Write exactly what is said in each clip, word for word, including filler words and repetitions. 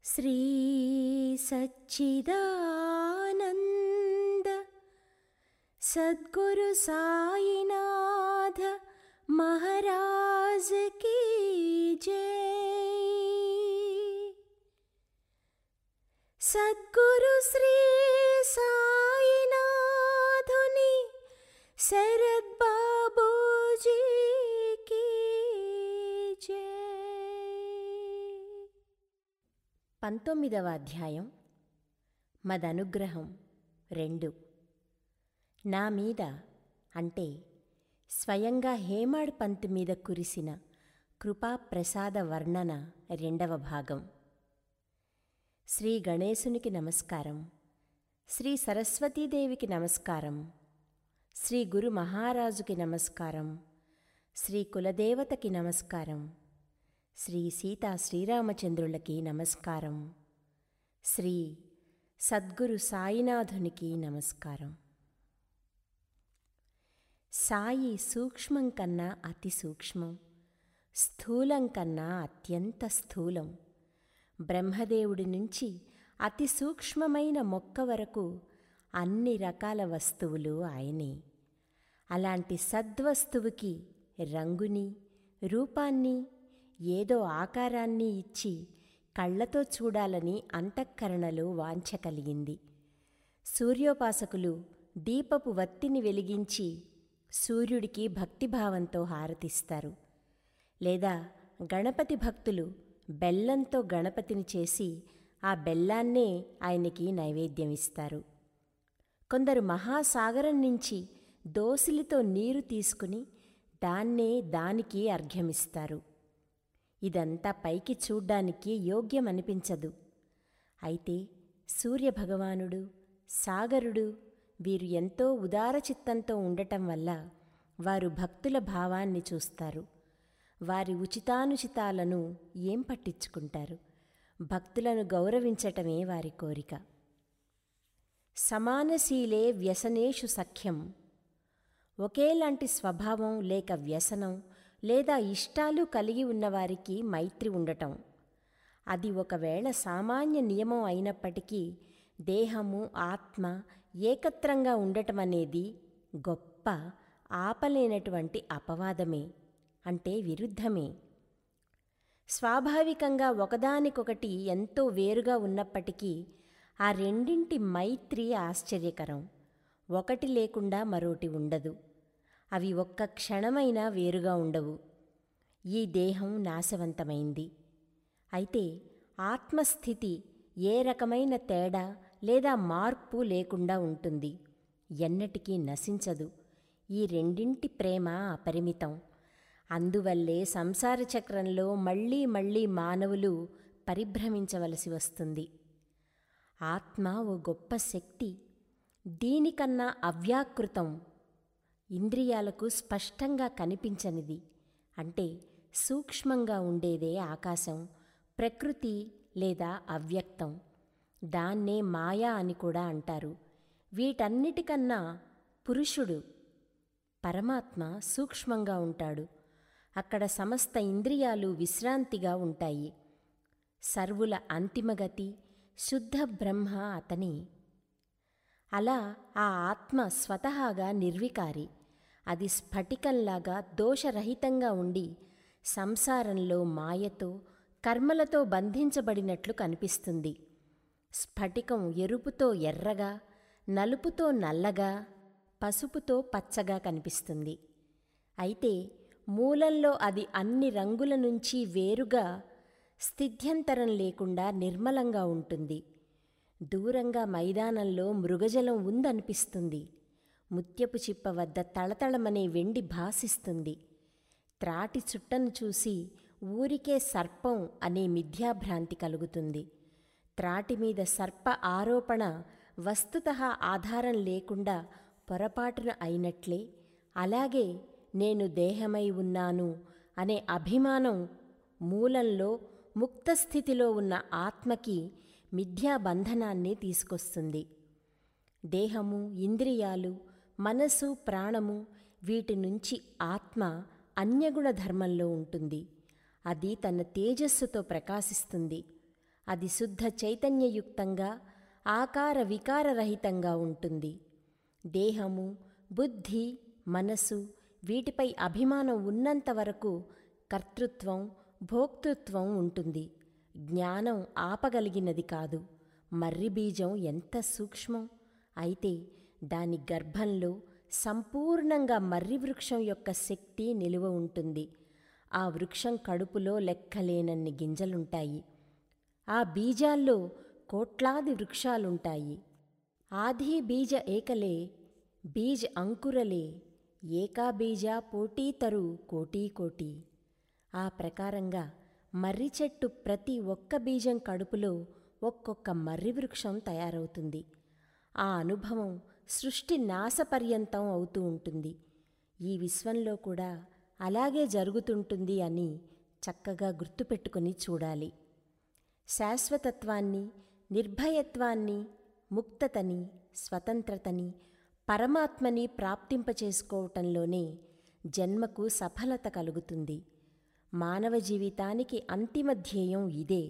శ్రీ సచ్చిదానంద సద్గురు సాయినాథ మహారాజ్ కీ జై. సద్గురు శ్రీ సాయినాథుని శరద్ బాబూజీ కీ జై. పంతొమ్మిదవ అధ్యాయం. మదనుగ్రహం రెండు. నా మీద అంటే స్వయంగా హేమాడ్ పంత్ మీద కురిసిన కృపా ప్రసాద వర్ణన రెండవ భాగం. శ్రీ గణేశునికి నమస్కారం, శ్రీ సరస్వతీదేవికి నమస్కారం, శ్రీ గురు మహారాజుకి నమస్కారం, శ్రీ కులదేవతకి నమస్కారం, శ్రీ సీతా శ్రీరామచంద్రులకి నమస్కారం, శ్రీ సద్గురు సాయినాథునికి నమస్కారం. సాయి సూక్ష్మం కన్నా అతి సూక్ష్మం, స్థూలం కన్నా అత్యంత స్థూలం. బ్రహ్మదేవుడి నుంచి అతి సూక్ష్మమైన మొక్క వరకు అన్ని రకాల వస్తువులు ఆయనే. అలాంటి సద్వస్తువుకి రంగుని, రూపాన్ని, ఏదో ఆకారాన్ని ఇచ్చి కళ్లతో చూడాలని అంతఃకరణలో వాంఛ కలిగింది. సూర్యోపాసకులు దీపపు వత్తిని వెలిగించి సూర్యుడికి భక్తిభావంతో హారతిస్తారు. లేదా గణపతి భక్తులు బెల్లంతో గణపతిని చేసి ఆ బెల్లాన్నే ఆయనకి నైవేద్యమిస్తారు. కొందరు మహాసాగరం నుంచి దోసిలితో నీరు తీసుకుని దాన్నే దానికి అర్ఘ్యమిస్తారు. ఇదంతా పైకి చూడ్డానికి యోగ్యమనిపించదు. అయితే సూర్యభగవానుడు, సాగరుడు వీరు ఎంతో ఉదారచిత్తంతో ఉండటం వల్ల వారు భక్తుల భావాన్ని చూస్తారు. వారి ఉచితానుచితాలను ఏం పట్టించుకుంటారు? భక్తులను గౌరవించటమే వారి కోరిక. సమానశీలే వ్యసనేషు సఖ్యం. ఒకేలాంటి స్వభావం లేక వ్యసనం లేదా ఇష్టాలు కలిగి ఉన్నవారికి మైత్రి ఉండటం. అది ఒకవేళ సామాన్య నియమం అయినప్పటికీ దేహము, ఆత్మ ఏకత్రంగా ఉండటమనేది గొప్ప ఆపలేనటువంటి అపవాదమే, అంటే విరుద్ధమే. స్వాభావికంగా ఒకదానికొకటి ఎంతో వేరుగా ఉన్నప్పటికీ ఆ రెండింటి మైత్రి ఆశ్చర్యకరం. ఒకటి లేకుండా మరోటి ఉండదు. అవి ఒక్క క్షణమైనా వేరుగా ఉండవు. ఈ దేహం నాశవంతమైంది. అయితే ఆత్మస్థితి ఏ రకమైన తేడా లేదా మార్పు లేకుండా ఉంటుంది, ఎన్నటికీ నశించదు. ఈ రెండింటి ప్రేమ అపరిమితం. అందువల్లే సంసార చక్రంలో మళ్ళీ మళ్ళీ మానవులు పరిభ్రమించవలసి వస్తుంది. ఆత్మ ఓ గొప్ప శక్తి. దీనికన్నా అవ్యాకృతం, ఇంద్రియాలకు స్పష్టంగా కనిపించనిది, అంటే సూక్ష్మంగా ఉండేదే ఆకాశం, ప్రకృతి లేదా అవ్యక్తం. దాన్నే మాయా అని కూడా అంటారు. వీటన్నిటికన్నా పురుషుడు, పరమాత్మ సూక్ష్మంగా ఉంటాడు. అక్కడ సమస్త ఇంద్రియాలు విశ్రాంతిగా ఉంటాయి. సర్వుల అంతిమగతి శుద్ధ బ్రహ్మ అతనే. అలా ఆ ఆత్మ స్వతహాగా నిర్వికారి. అది స్ఫటికంలాగా దోషరహితంగా ఉండి సంసారంలో మాయతో, కర్మలతో బంధించబడినట్లు కనిపిస్తుంది. స్ఫటికం ఎరుపుతో ఎర్రగా, నలుపుతో నల్లగా, పసుపుతో పచ్చగా కనిపిస్తుంది. అయితే మూలంలో అది అన్ని రంగుల నుంచి వేరుగా, స్థిత్యంతరం లేకుండా నిర్మలంగా ఉంటుంది. దూరంగా మైదానంలో మృగజలం ఉందనిపిస్తుంది. ముత్యపు చిప్ప వద్ద తళతళమనే వెండి భాసిస్తుంది. త్రాటి చుట్టను చూసి ఊరికే సర్పం అనే మిథ్యాభ్రాంతి కలుగుతుంది. త్రాటిమీద సర్ప ఆరోపణ వస్తుతః ఆధారం లేకుండా పొరపాటున అయినట్లే, అలాగే నేను దేహమై ఉన్నాను అనే అభిమానం మూలంలో ముక్తస్థితిలో ఉన్న ఆత్మకి మిథ్యాబంధనాన్ని తీసుకొస్తుంది. దేహము, ఇంద్రియాలు, మనసు, ప్రాణము వీటి నుంచి ఆత్మ అన్యగుణ ధర్మంలో ఉంటుంది. అది తన తేజస్సుతో ప్రకాశిస్తుంది. అది శుద్ధ చైతన్యయుక్తంగా, ఆకార వికారరహితంగా ఉంటుంది. దేహము, బుద్ధి, మనసు వీటిపై అభిమానం ఉన్నంతవరకు కర్తృత్వం, భోక్తృత్వం ఉంటుంది. జ్ఞానం ఆపగలిగినది కాదు. మర్రి బీజం ఎంత సూక్ష్మం! అయితే దాని గర్భంలో సంపూర్ణంగా మర్రి వృక్షం యొక్క శక్తి నిలువ ఉంటుంది. ఆ వృక్షం కడుపులో లెక్కలేనన్ని గింజలుంటాయి. ఆ బీజాల్లో కోట్లాది వృక్షాలుంటాయి. ఆధీ బీజ ఏకలే బీజ్ అంకురలే ఏకా బీజ పోటీతరు కోటీ కోటి. ఆ ప్రకారంగా మర్రి చెట్టు ప్రతి ఒక్క బీజం కడుపులో ఒక్కొక్క మర్రి వృక్షం తయారవుతుంది. ఆ అనుభవం సృష్టి నాశపర్యంతం అవుతూ ఉంటుంది. ఈ విశ్వంలో కూడా అలాగే జరుగుతుంటుంది అని చక్కగా గుర్తుపెట్టుకుని చూడాలి. శాశ్వతత్వాన్ని, నిర్భయత్వాన్ని, ముక్తతని, స్వతంత్రతని, పరమాత్మని ప్రాప్తింపచేసుకోవటంలోనే జన్మకు సఫలత కలుగుతుంది. మానవ జీవితానికి అంతిమ ధ్యేయం ఇదే.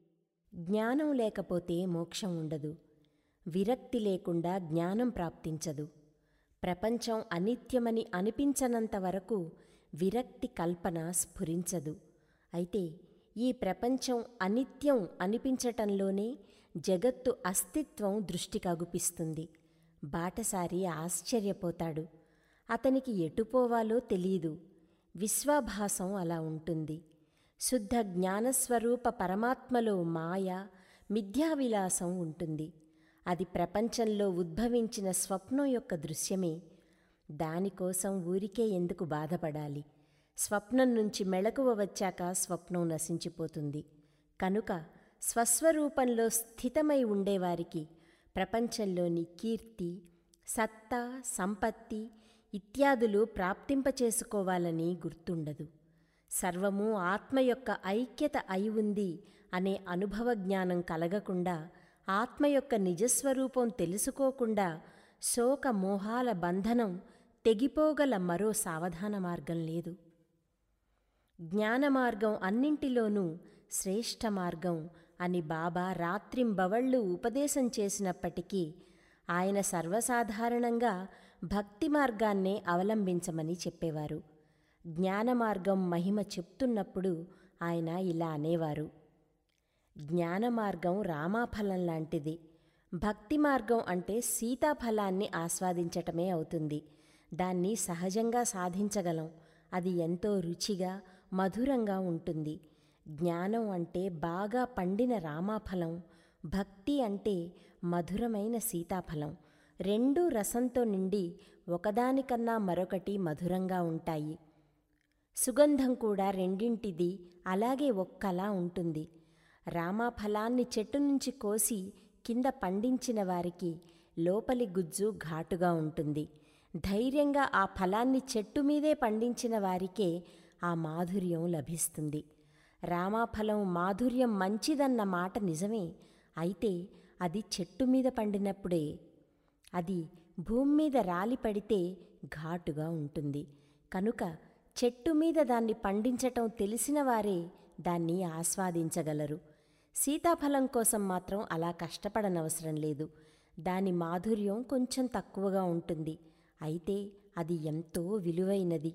జ్ఞానం లేకపోతే మోక్షం ఉండదు. విరక్తి లేకుండా జ్ఞానం ప్రాప్తించదు. ప్రపంచం అనిత్యమని అనిపించనంత వరకు విరక్తి కల్పన స్ఫురించదు. అయితే ఈ ప్రపంచం అనిత్యం అనిపించటంలోనే జగత్తు అస్తిత్వం దృష్టికి అగుపిస్తుంది. బాటసారి ఆశ్చర్యపోతాడు. అతనికి ఎటుపోవాలో తెలీదు. విశ్వాభాసం అలా ఉంటుంది. శుద్ధ జ్ఞానస్వరూప పరమాత్మలో మాయ, మిథ్యావిలాసం ఉంటుంది. అది ప్రపంచంలో ఉద్భవించిన స్వప్నం యొక్క దృశ్యమే. దానికోసం ఊరికే ఎందుకు బాధపడాలి? స్వప్నం నుంచి మెళకువ వచ్చాక స్వప్నం నశించిపోతుంది. కనుక స్వస్వరూపంలో స్థితమై ఉండేవారికి ప్రపంచంలోని కీర్తి, సత్తా, సంపత్తి ఇత్యాదులు ప్రాప్తింపచేసుకోవాలని గుర్తుండదు. సర్వము ఆత్మ యొక్క ఐక్యత అయి ఉంది అనే అనుభవ జ్ఞానం కలగకుండా, ఆత్మ యొక్క నిజస్వరూపం తెలుసుకోకుండా శోక మోహాల బంధనం తెగిపోగల మరో సావధాన మార్గం లేదు. జ్ఞానమార్గం అన్నింటిలోనూ శ్రేష్ఠ మార్గం అని బాబా రాత్రింబవళ్ళు ఉపదేశం చేసినప్పటికీ ఆయన సర్వసాధారణంగా భక్తి మార్గాన్నే అవలంబించమని చెప్పేవారు. జ్ఞానమార్గం మహిమ చెప్తున్నప్పుడు ఆయన ఇలా అనేవారు: జ్ఞానమార్గం రామాఫలం లాంటిది. భక్తి మార్గం అంటే సీతాఫలాన్ని ఆస్వాదించటమే అవుతుంది. దాన్ని సహజంగా సాధించగలం. అది ఎంతో రుచిగా, మధురంగా ఉంటుంది. జ్ఞానం అంటే బాగా పండిన రామాఫలం, భక్తి అంటే మధురమైన సీతాఫలం. రెండూ రసంతో నిండి ఒకదానికన్నా మరొకటి మధురంగా ఉంటాయి. సుగంధం కూడా రెండింటిది అలాగే ఒక్కలా ఉంటుంది. రామాఫలాన్ని చెట్టు నుంచి కోసి కింద పండించిన వారికి లోపలి గుజ్జు ఘాటుగా ఉంటుంది. ధైర్యంగా ఆ ఫలాన్ని చెట్టు మీదే పండించిన వారికే ఆ మాధుర్యం లభిస్తుంది. రామాఫలం మాధుర్యం మంచిదన్న మాట నిజమే. అయితే అది చెట్టు మీద పండినప్పుడే. అది భూమి మీద రాలి పడితే ఘాటుగా ఉంటుంది. కనుక చెట్టు మీద దాన్ని పండించటం తెలిసిన వారే దాన్ని ఆస్వాదించగలరు. సీతాఫలం కోసం మాత్రం అలా కష్టపడనవసరం లేదు. దాని మాధుర్యం కొంచెం తక్కువగా ఉంటుంది. అయితే అది ఎంతో విలువైనది.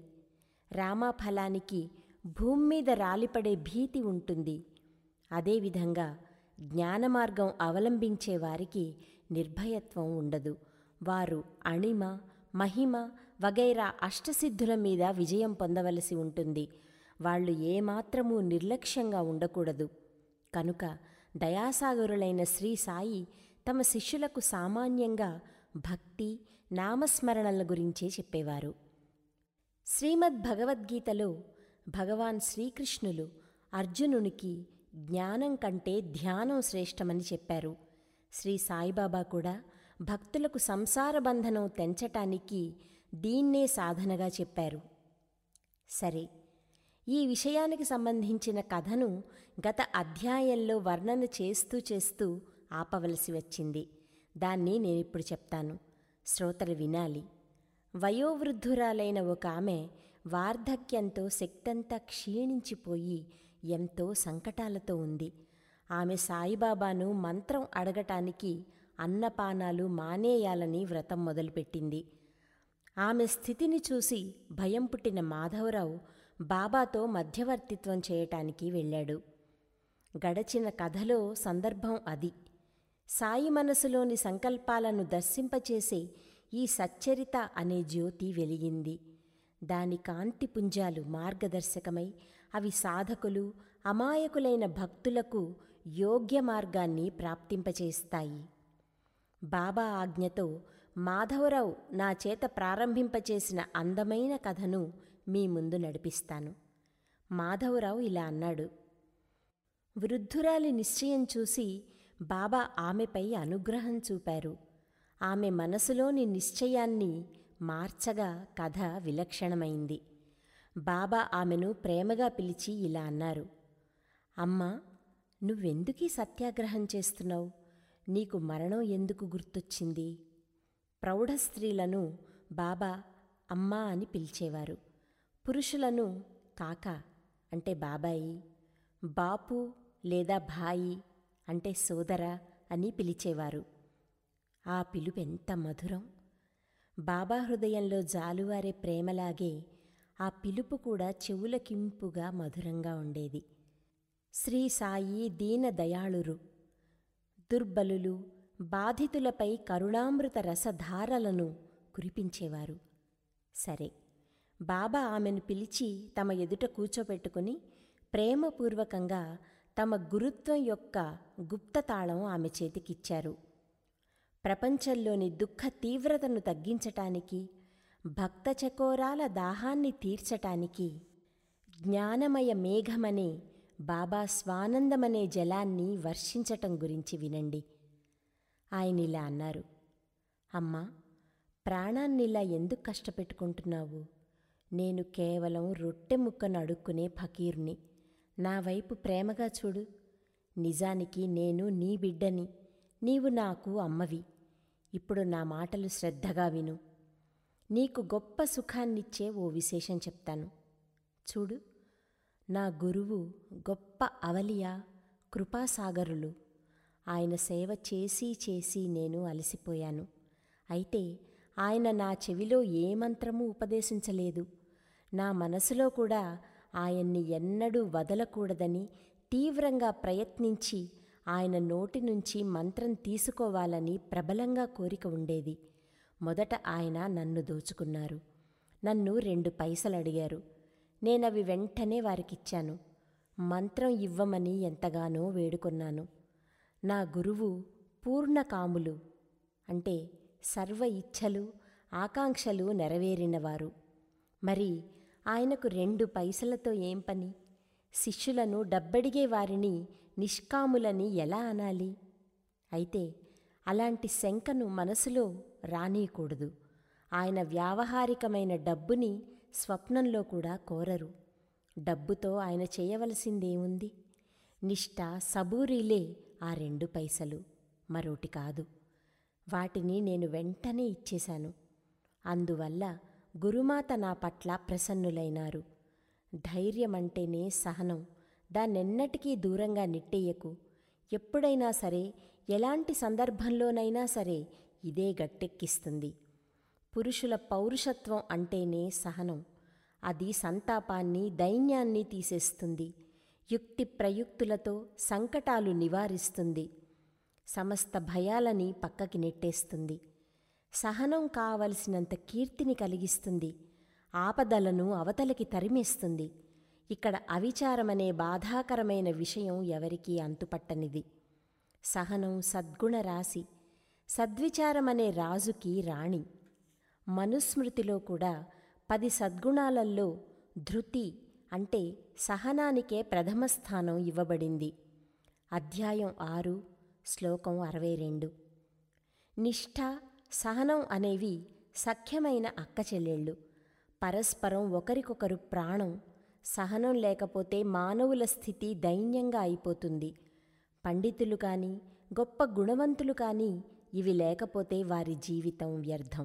రామాఫలానికి భూమి మీద రాలిపడే భీతి ఉంటుంది. అదేవిధంగా జ్ఞానమార్గం అవలంబించే వారికి నిర్భయత్వం ఉండదు. వారు అణిమ, మహిమ వగైరా అష్టసిద్ధుల మీద విజయం పొందవలసి ఉంటుంది. వాళ్ళు ఏమాత్రమూ నిర్లక్ష్యంగా ఉండకూడదు. కనుక దయాసాగరులైన శ్రీ సాయి తమ శిష్యులకు సామాన్యంగా భక్తి, నామస్మరణల గురించే చెప్పేవారు. శ్రీమద్ భగవద్గీతలో భగవాన్ శ్రీకృష్ణులు అర్జునునికి జ్ఞానం కంటే ధ్యానం శ్రేష్టమని చెప్పారు. శ్రీ సాయిబాబా కూడా భక్తులకు సంసార బంధనం తెంచటానికి దీన్నే సాధనగా చెప్పారు. సరే, ఈ విషయానికి సంబంధించిన కథను గత అధ్యాయంలో వర్ణన చేస్తూ చేస్తూ ఆపవలసి వచ్చింది. దాన్ని నేనిప్పుడు చెప్తాను. శ్రోతలు వినాలి. వయోవృద్ధురాలైన ఒక ఆమె వార్ధక్యంతో శక్తంతా క్షీణించిపోయి ఎంతో సంకటాలతో ఉంది. ఆమె సాయిబాబాను మంత్రం అడగటానికి అన్నపానాలు మానేయాలని వ్రతం మొదలుపెట్టింది. ఆమె స్థితిని చూసి భయం పుట్టిన మాధవరావు బాబాతో మధ్యవర్తిత్వం చేయటానికి వెళ్ళాడు. గడచిన కథలో సందర్భం అది. సాయి మనసులోని సంకల్పాలను దర్శింపచేసే ఈ సచ్చరిత అనే జ్యోతి వెలిగింది. దాని కాంతి పుంజాలు మార్గదర్శకమై అవి సాధకులు, అమాయకులైన భక్తులకు యోగ్య మార్గాన్ని ప్రాప్తింపచేస్తాయి. బాబా ఆజ్ఞతో మాధవరావు నా చేత ప్రారంభింపచేసిన అందమైన కథను మీ ముందు నడిపిస్తాను. మాధవరావు ఇలా అన్నాడు. వృద్ధురాలి నిశ్చయం చూసి బాబా ఆమెపై అనుగ్రహం చూపారు. ఆమె మనసులోని నిశ్చయాన్ని మార్చగా కథ విలక్షణమైంది. బాబా ఆమెను ప్రేమగా పిలిచి ఇలా అన్నారు. అమ్మా, నువ్వెందుకీ సత్యాగ్రహం చేస్తున్నావు? నీకు మరణం ఎందుకు గుర్తొచ్చింది? ప్రౌఢ స్త్రీలను బాబా అమ్మా అని పిలిచేవారు. పురుషులను కాక అంటే బాబాయి, బాపు లేదా భాయి అంటే సోదర అని పిలిచేవారు. ఆ పిలుపెంత మధురం! బాబా హృదయంలో జాలువారే ప్రేమలాగే ఆ పిలుపు కూడా చెవులకింపుగా మధురంగా ఉండేది. శ్రీ సాయి దీన దయాళురు. దుర్బలులు, బాధితులపై కరుణామృత రసధారలను కురిపించేవారు. సరే, బాబా ఆమెను పిలిచి తమ ఎదుట కూర్చోపెట్టుకుని ప్రేమపూర్వకంగా తమ గురుత్వం యొక్క గుప్తతాళం ఆమె చేతికిచ్చారు. ప్రపంచంలోని దుఃఖ తీవ్రతను తగ్గించటానికి, భక్త చకోరాల దాహాన్ని తీర్చటానికి జ్ఞానమయ మేఘమనే బాబా స్వానందమనే జలాన్ని వర్షించటం గురించి వినండి. ఆయనిలా అన్నారు. అమ్మా, ప్రాణాన్నిలా ఎందుకు కష్టపెట్టుకుంటున్నావు? నేను కేవలం రొట్టె ముక్కను అడుక్కునే ఫకీర్ని. నా వైపు ప్రేమగా చూడు. నిజానికి నేను నీ బిడ్డని, నీవు నాకు అమ్మవి. ఇప్పుడు నా మాటలు శ్రద్ధగా విను. నీకు గొప్ప సుఖాన్నిచ్చే ఓ విశేషం చెప్తాను. చూడు, నా గురువు గొప్ప అవలియా, కృపాసాగరులు. ఆయన సేవ చేసి చేసి నేను అలసిపోయాను. అయితే ఆయన నా చెవిలో ఏ మంత్రమూ ఉపదేశించలేదు. నా మనసులో కూడా ఆయన్ని ఎన్నడూ వదలకూడదని తీవ్రంగా ప్రయత్నించి ఆయన నోటి నుంచి మంత్రం తీసుకోవాలని ప్రబలంగా కోరిక ఉండేది. మొదట ఆయన నన్ను దోచుకున్నారు. నన్ను రెండు పైసలు అడిగారు. నేనవి వెంటనే వారికిచ్చాను. మంత్రం ఇవ్వమని ఎంతగానో వేడుకొన్నాను. నా గురువు పూర్ణకాములు, అంటే సర్వ ఇచ్ఛలు, ఆకాంక్షలు నెరవేరినవారు. మరి ఆయనకు రెండు పైసలతో ఏం పని? శిష్యులను డబ్బడిగే వారిని నిష్కాములని ఎలా అనాలి? అయితే అలాంటి శంకను మనసులో రానీయకూడదు. ఆయన వ్యావహారికమైన డబ్బుని స్వప్నంలో కూడా కోరరు. డబ్బుతో ఆయన చేయవలసిందేముంది? నిష్ఠ, సబూరీలే ఆ రెండు పైసలు, మరోటి కాదు. వాటిని నేను వెంటనే ఇచ్చేశాను. అందువల్ల గురుమాత నా పట్ల ప్రసన్నులైనారు. ధైర్యమంటేనే సహనం. దాన్నెన్నటికీ దూరంగా నెట్టేయకు. ఎప్పుడైనా సరే, ఎలాంటి సందర్భంలోనైనా సరే ఇదే గట్టెక్కిస్తుంది. పురుషుల పౌరుషత్వం అంటేనే సహనం. అది సంతాపాన్ని, దైన్యాన్ని తీసేస్తుంది. యుక్తి ప్రయుక్తులతో సంకటాలు నివారిస్తుంది. సమస్త భయాలని పక్కకి నెట్టేస్తుంది. సహనం కావలసినంత కీర్తిని కలిగిస్తుంది. ఆపదలను అవతలికి తరిమేస్తుంది. ఇక్కడ అవిచారమనే బాధాకరమైన విషయం ఎవరికీ అంతుపట్టనిది. సహనం సద్గుణ రాశి, సద్విచారమనే రాజుకి రాణి. మనుస్మృతిలో కూడా పది సద్గుణాలలో ధృతి అంటే సహనానికే ప్రథమ స్థానం ఇవ్వబడింది. అధ్యాయం ఆరు, శ్లోకం అరవై రెండు. నిష్ఠ, సహనం అనేవి సఖ్యమైన అక్కచెల్లెళ్ళు. పరస్పరం ఒకరికొకరు ప్రాణం. సహనం లేకపోతే మానవుల స్థితి దైన్యంగా అయిపోతుంది. పండితులు కానీ, గొప్ప గుణవంతులు కానీ ఇవి లేకపోతే వారి జీవితం వ్యర్థం.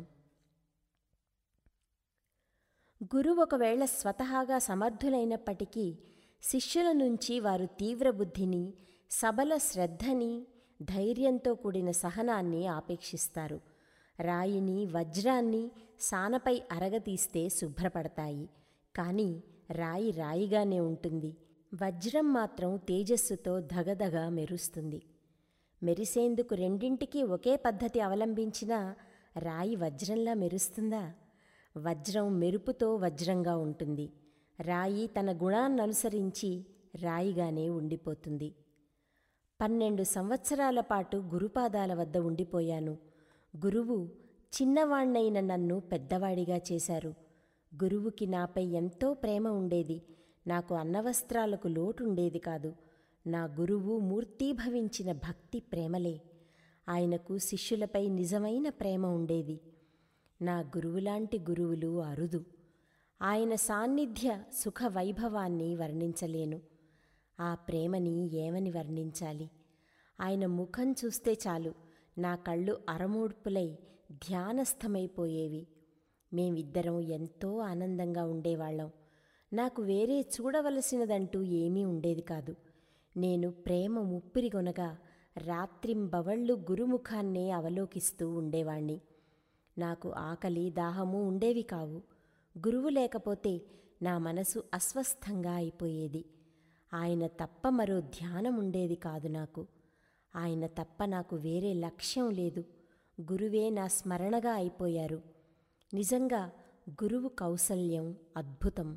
గురువు ఒకవేళ స్వతహాగా సమర్థులైనప్పటికీ శిష్యుల నుంచి వారు తీవ్ర బుద్ధిని, సబల శ్రద్ధని, ధైర్యంతో కూడిన సహనాన్ని ఆపేక్షిస్తారు. రాయిని, వజ్రాన్ని సానపై అరగతీస్తే శుభ్రపడతాయి, కానీ రాయి రాయిగానే ఉంటుంది. వజ్రం మాత్రం తేజస్సుతో ధగధగ మెరుస్తుంది. మెరిసేందుకు రెండింటికి ఒకే పద్ధతి అవలంబించినా రాయి వజ్రంలా మెరుస్తుందా? వజ్రం మెరుపుతో వజ్రంగా ఉంటుంది. రాయి తన గుణాన్ననుసరించి రాయిగానే ఉండిపోతుంది. పన్నెండు సంవత్సరాల పాటు గురుపాదాల వద్ద ఉండిపోయాను. గురువు చిన్నవాణ్ణైన నన్ను పెద్దవాడిగా చేశారు. గురువుకి నాపై ఎంతో ప్రేమ ఉండేది. నాకు అన్నవస్త్రాలకు లోటుండేది కాదు. నా గురువు మూర్తీభవించిన భక్తి ప్రేమలే. ఆయనకు శిష్యులపై నిజమైన ప్రేమ ఉండేది. నా గురువులాంటి గురువులు అరుదు. ఆయన సాన్నిధ్య సుఖ వైభవాన్ని వర్ణించలేను. ఆ ప్రేమని ఏమని వర్ణించాలి? ఆయన ముఖం చూస్తే చాలు నా కళ్ళు అరమోడ్పులై ధ్యానస్థమైపోయేవి. మేమిద్దరం ఎంతో ఆనందంగా ఉండేవాళ్ళం. నాకు వేరే చూడవలసినదంటూ ఏమీ ఉండేది కాదు. నేను ప్రేమ ముప్పిరిగొనగా రాత్రింబవళ్ళు గురుముఖాన్నే అవలోకిస్తూ ఉండేవాణ్ణి. నాకు ఆకలి, దాహము ఉండేవి కావు. గురువు లేకపోతే నా మనసు అస్వస్థంగా అయిపోయేది. ఆయన తప్ప మరో ధ్యానం ఉండేది కాదు నాకు. ఆయన తప్ప నాకు వేరే లక్ష్యం లేదు. గురువే నా స్మరణగా అయిపోయారు. నిజంగా గురువు కౌసల్యం అద్భుతం.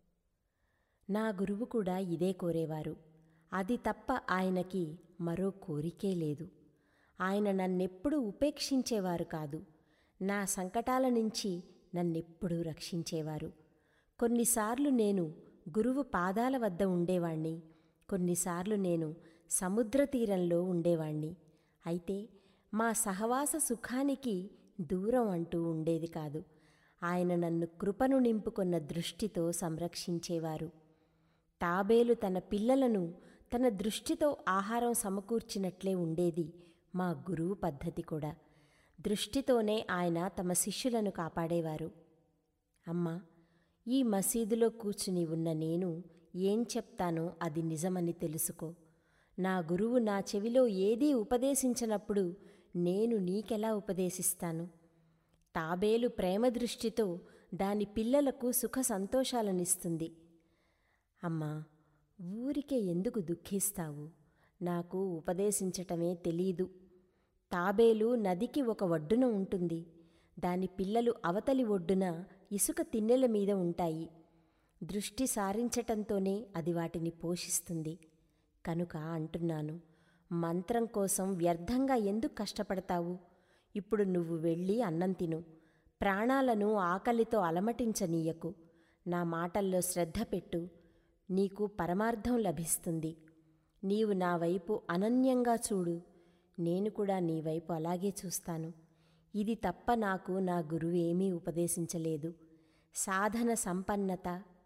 నా గురువు కూడా ఇదే కోరేవారు. అది తప్ప ఆయనకి మరో కోరికే లేదు. ఆయన నన్నెప్పుడూ ఉపేక్షించేవారు కాదు. నా సంకటాల నుంచి నన్నెప్పుడూ రక్షించేవారు. కొన్నిసార్లు నేను గురువు పాదాల వద్ద ఉండేవాణ్ణి, కొన్నిసార్లు నేను సముద్ర తీరంలో ఉండేవాణ్ణి. అయితే మా సహవాస సుఖానికి దూరం అంటూ ఉండేది కాదు. ఆయన నన్ను కృపను నింపుకొన్న దృష్టితో సంరక్షించేవారు. తాబేలు తన పిల్లలను తన దృష్టితో ఆహారం సమకూర్చినట్లే ఉండేది మా గురువు పద్ధతి కూడా. దృష్టితోనే ఆయన తమ శిష్యులను కాపాడేవారు. అమ్మా, ఈ మసీదులో కూర్చుని ఉన్న నేను ఏం చెప్తానో అది నిజమని తెలుసుకో. నా గురువు నా చెవిలో ఏదీ ఉపదేశించినప్పుడు నేను నీకెలా ఉపదేశిస్తాను? తాబేలు ప్రేమ దృష్టితో దాని పిల్లలకు సుఖ సంతోషాలనిస్తుంది. అమ్మా, ఊరికే ఎందుకు దుఃఖిస్తావు? నాకు ఉపదేశించటమే తెలీదు. తాబేలు నదికి ఒక ఒడ్డున ఉంటుంది. దాని పిల్లలు అవతలి ఒడ్డున ఇసుక తిన్నెల మీద ఉంటాయి. దృష్టి సారించటంతోనే అది వాటిని పోషిస్తుంది. కనుక అంటున్నాను, మంత్రం కోసం వ్యర్థంగా ఎందుకు కష్టపడతావు? ఇప్పుడు నువ్వు వెళ్ళి అన్నం తిను. ప్రాణాలను ఆకలితో అలమటించనీయకు. నా మాటల్లో శ్రద్ధ పెట్టు. నీకు పరమార్థం లభిస్తుంది. నీవు నా వైపు అనన్యంగా చూడు. నేను కూడా నీ వైపు అలాగే చూస్తాను. ఇది తప్ప నాకు నా గురువేమీ ఉపదేశించలేదు. సాధన సంపన్నత,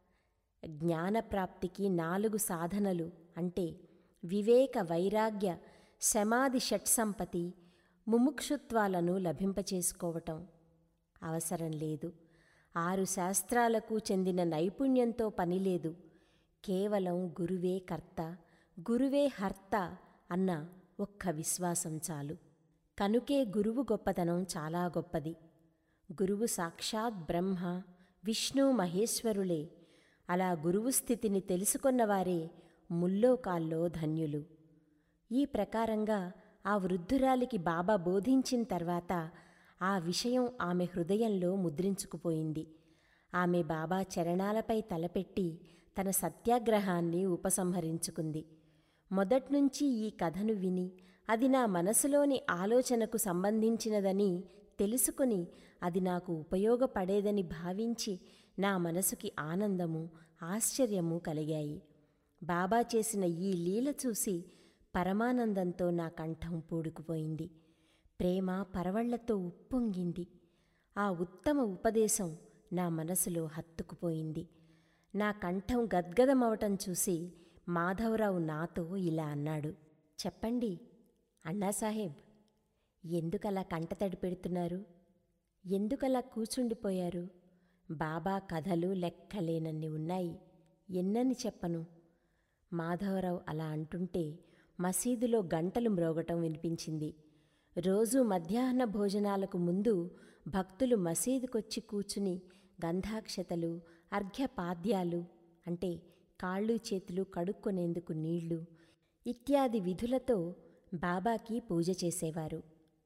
జ్ఞానప్రాప్తికి నాలుగు సాధనలు అంటే వివేక, వైరాగ్య, శమాధి, షట్సంపతి, ముముక్షుత్వాలను లభింపచేసుకోవటం అవసరం లేదు. ఆరు శాస్త్రాలకు చెందిన నైపుణ్యంతో పనిలేదు. కేవలం గురువే కర్త, గురువే హర్త అన్న ఒక్క విశ్వాసం చాలు. కనుకే గురువు గొప్పతనం చాలా గొప్పది. గురువు సాక్షాత్ బ్రహ్మ, విష్ణు, మహేశ్వరులే. అలా గురువు స్థితిని తెలుసుకొన్నవారే ముల్లోకాల్లో ధన్యులు. ఈ ప్రకారంగా ఆ వృద్ధురాలికి బాబా బోధించిన తర్వాత ఆ విషయం ఆమె హృదయంలో ముద్రించుకుపోయింది. ఆమె బాబా చరణాలపై తలపెట్టి తన సత్యాగ్రహాన్ని ఉపసంహరించుకుంది. మొదట్నుంచి ఈ కథను విని అది నా మనసులోని ఆలోచనకు సంబంధించినదని తెలుసుకుని అది నాకు ఉపయోగపడేదని భావించి నా మనసుకి ఆనందము, ఆశ్చర్యము కలిగాయి. బాబా చేసిన ఈ లీల చూసి పరమానందంతో నా కంఠం పూడుకుపోయింది. ప్రేమ పరవళ్లతో ఉప్పొంగింది. ఆ ఉత్తమ ఉపదేశం నా మనసులో హత్తుకుపోయింది. నా కంఠం గద్గదమవటం చూసి మాధవరావు నాతో ఇలా అన్నాడు. చెప్పండి అన్నాసాహెబ్, ఎందుకలా కంటతడి పెడుతున్నారు? ఎందుకలా కూచుండిపోయారు? బాబా కథలు లెక్కలేనన్ని ఉన్నాయి, ఎన్నని చెప్పను. మాధవరావు అలా అంటుంటే మసీదులో గంటలు మ్రోగటం వినిపించింది. రోజూ మధ్యాహ్న భోజనాలకు ముందు భక్తులు మసీదుకొచ్చి కూచుని గంధాక్షతలు, అర్ఘ్యపాద్యాలు అంటే కాళ్ళు చేతులు కడుక్కొనేందుకు నీళ్లు ఇత్యాది విధులతో బాబాకి పూజ చేసేవారు.